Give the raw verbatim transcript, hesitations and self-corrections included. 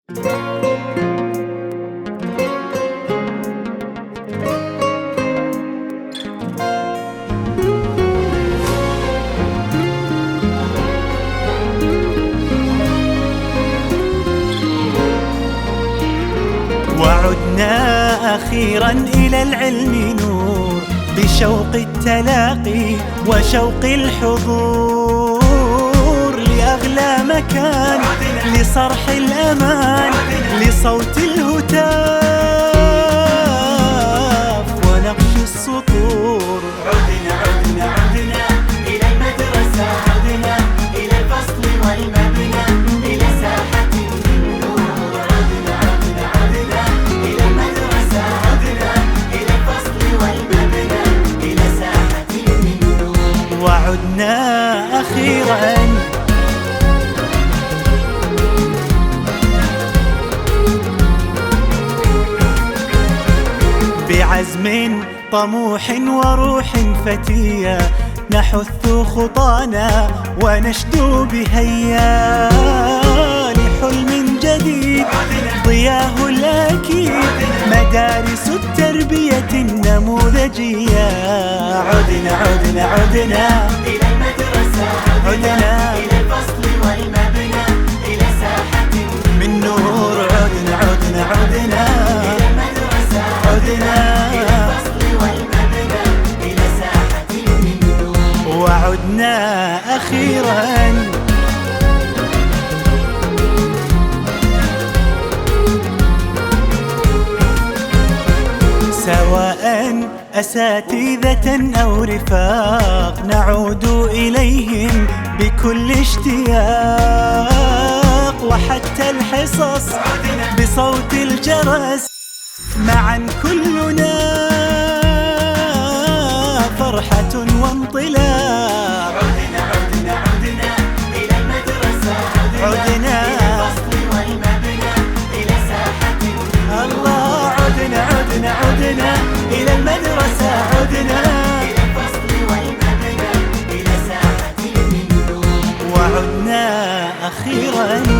وعدنا أخيرا إلى العلم نور، بشوق التلاقي وشوق الحضور، لأغلى مكان لصرح الأمان، لصوت الهتاف ونقش السطور. عدنا عدنا عدنا إلى المدرسة، عدنا إلى الفصل والمبنى، إلى ساحة النور. عدنا عدنا عدنا إلى المدرسة، عدنا إلى الفصل والمبنى، إلى ساحة النور. وعدنا أخيرا بعزم طموح وروح فتية، نحث خطانا ونشدو بهيا لحلم جديد ضياه الأكيد، مدارس التربية النموذجية. عدنا عدنا عدنا إلى المدرسة، عدنا إلى الفصل والمبنى، إلى ساحة من نور. عدنا عدنا عدنا إلى المدرسة، عدنا إلى الفصل والمبنى، إلى ساحة النور. وعدنا أخيرا سواء أساتذة أو رفاق، نعود إليهم بكل اشتياق، وحتى الحصص بصوت الجرس معا كلنا فرحة وانطلاق. عدنا عدنا عدنا إلى المدرسة، عدنا إلى الفصل والمبنى، إلى ساحة النور. الله. عدنا عدنا عدنا إلى المدرسة، عدنا إلى الفصل والمبنى، إلى ساحة النور. وعدنا أخيرا